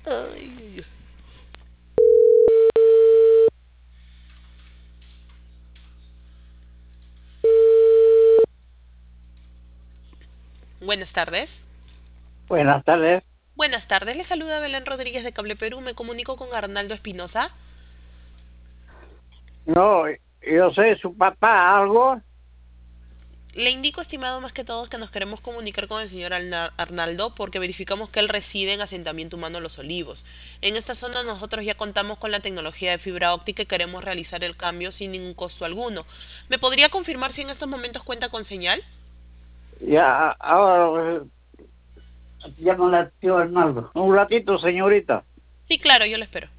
Ay, ay, ay. Buenas tardes. Buenas tardes. Buenas tardes, le saluda Belén Rodríguez de Cable Perú. Me comunico con Arnaldo Espinosa. No, yo sé su papá algo. Le indico, estimado, más que todo que nos queremos comunicar con el señor Arnaldo porque verificamos que él reside en Asentamiento Humano Los Olivos. En esta zona nosotros ya contamos con la tecnología de fibra óptica y queremos realizar el cambio sin ningún costo alguno. ¿Me podría confirmar si en estos momentos cuenta con señal? Ya, ahora ya no la tío Hernando. Un ratito, señorita. Sí, claro, yo lo espero.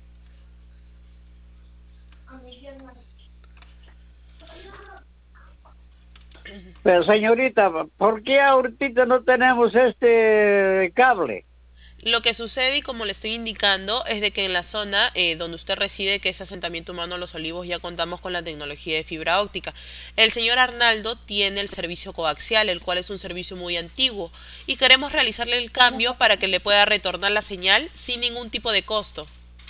Pero señorita, ¿por qué ahorita no tenemos este cable? Lo que sucede, y como le estoy indicando, es de que en la zona donde usted reside, que es Asentamiento Humano Los Olivos, ya contamos con la tecnología de fibra óptica. El señor Arnaldo tiene el servicio coaxial, el cual es un servicio muy antiguo, y queremos realizarle el cambio para que le pueda retornar la señal sin ningún tipo de costo.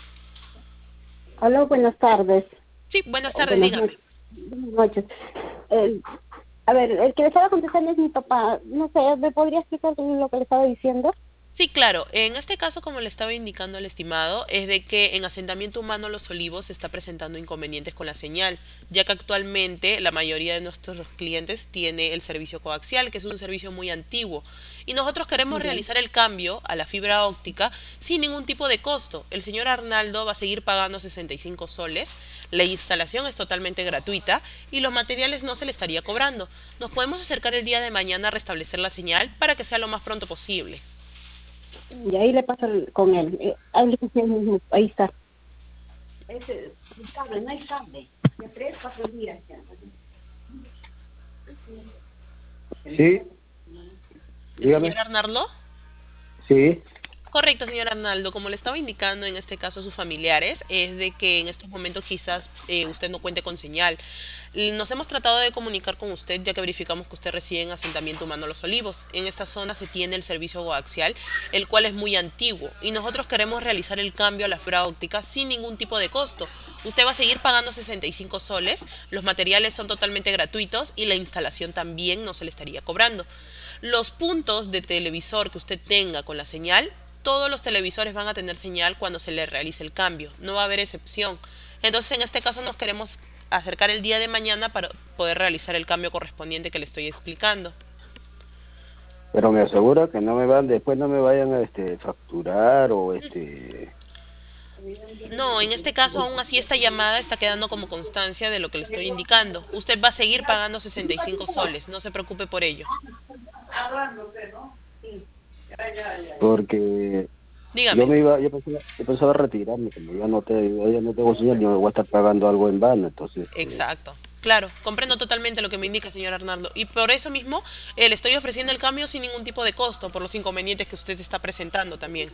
Hola, buenas tardes. Sí, buenas O tardes, buenas dígame. noches. Buenas noches. Eh, a ver, el que le estaba contestando es mi papá. No sé, ¿me podría explicar lo que le estaba diciendo? Sí, claro. En este caso, como le estaba indicando al estimado, es de que en Asentamiento Humano Los Olivos se está presentando inconvenientes con la señal, ya que actualmente la mayoría de nuestros clientes tiene el servicio coaxial, que es un servicio muy antiguo, y nosotros queremos Ya. realizar el cambio a la fibra óptica sin ningún tipo de costo. El señor Arnaldo va a seguir pagando 65 soles, la instalación es totalmente gratuita y los materiales no se le estaría cobrando. Nos podemos acercar el día de mañana a restablecer la señal para que sea lo más pronto posible. Y ahí le paso con él. Hable con él mismo. Ahí está. Ese, el cable, no hay cable. De 3, 4 días ya. Sí, dígame. Señor Arnaldo. Sí. Correcto, señor Arnaldo. Como le estaba indicando en este caso a sus familiares, es de que en estos momentos quizás usted no cuente con señal. Nos hemos tratado de comunicar con usted ya que verificamos que usted reside en Asentamiento Humano Los Olivos. En esta zona se tiene el servicio coaxial, el cual es muy antiguo, y nosotros queremos realizar el cambio a la fibra óptica sin ningún tipo de costo. Usted va a seguir pagando 65 soles, los materiales son totalmente gratuitos y la instalación también no se le estaría cobrando. Los puntos de televisor que usted tenga con la señal, todos los televisores van a tener señal cuando se le realice el cambio, no va a haber excepción. Entonces en este caso nos queremos acercar el día de mañana para poder realizar el cambio correspondiente que le estoy explicando. Pero me asegura que no me van, después no me vayan a facturar o No, en este caso aún así esta llamada está quedando como constancia de lo que le estoy indicando. Usted va a seguir pagando 65 soles, no se preocupe por ello. porque Dígame. yo pensaba retirarme, como ya no tengo señal, yo me voy a estar pagando algo en vano, entonces Exacto. Claro, comprendo totalmente lo que me indica, señor Arnaldo. Y por eso mismo le estoy ofreciendo el cambio sin ningún tipo de costo, por los inconvenientes que usted está presentando también.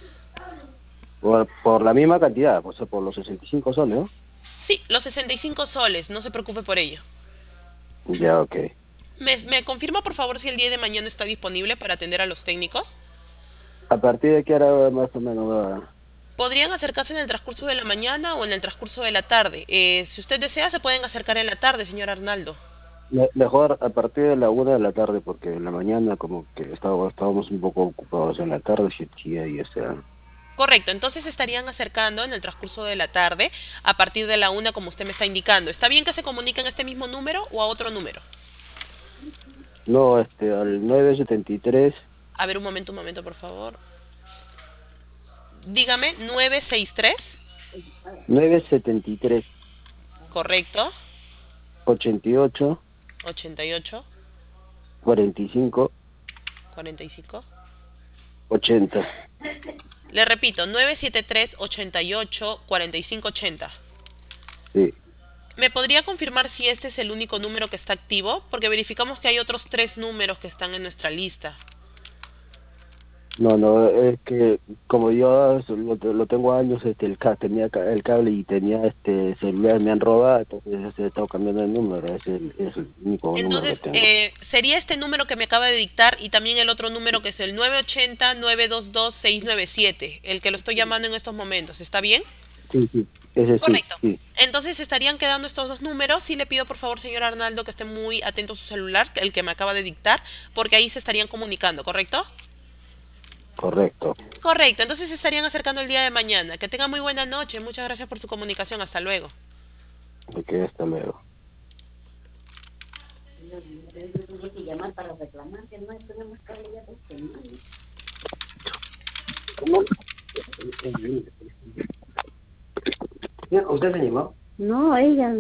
por la misma cantidad, o sea, por los 65 soles, ¿no? Sí, los 65 soles, no se preocupe por ello. Ya, ok. ¿Me confirma por favor si el día de mañana está disponible para atender a los técnicos? ¿A partir de qué hora más o menos va? Podrían acercarse en el transcurso de la mañana o en el transcurso de la tarde. Si usted desea, se pueden acercar en la tarde, señor Arnaldo. Mejor a partir de la 1 de la tarde, porque en la mañana como que estábamos un poco ocupados en la tarde, sí, ahí está. Correcto, entonces se estarían acercando en el transcurso de la tarde a partir de la una como usted me está indicando. ¿Está bien que se comuniquen a este mismo número o a otro número? No, al 973, A ver, un momento, por favor. Dígame, 963. 973, Correcto. 88, 88, 45, 45. 80. Le repito, 973 88 45 80. Sí. ¿Me podría confirmar si este es el único número que está activo? Porque verificamos que hay otros tres números que están en nuestra lista. No, es que como yo lo tengo años, tenía el cable y tenía celular, me han robado, entonces he estado cambiando el número, es el único número que Entonces, tengo. sería este número que me acaba de dictar y también el otro número que es el 980-922-697, el que lo estoy llamando en estos momentos. ¿Está bien? Sí, sí, ese sí, Correcto. sí, Entonces estarían quedando estos dos números. Sí le pido por favor, señor Arnaldo, que esté muy atento a su celular, el que me acaba de dictar, porque ahí se estarían comunicando, ¿correcto? correcto. Correcto, entonces se estarían acercando el día de mañana. Que tenga muy buena noche. Muchas gracias por su comunicación. Hasta luego. Ok, hasta luego. Tengo que llamar para reclamar que no tenemos cable ya 2 semanas. ¿Cómo? ¿Usted se animó? No, ella